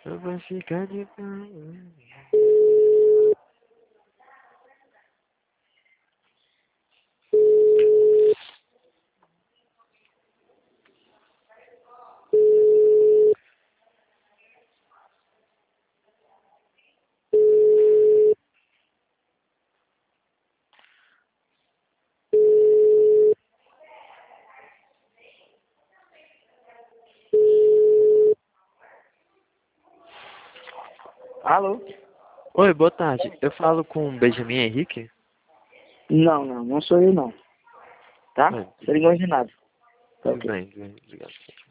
Eu vou ficar de... Alô? Oi, boa tarde. Eu falo com o Benjamin Henrique? Não sou eu não. Tá? Oi, Você ligou de nada. Tá tudo ok. bem, obrigado.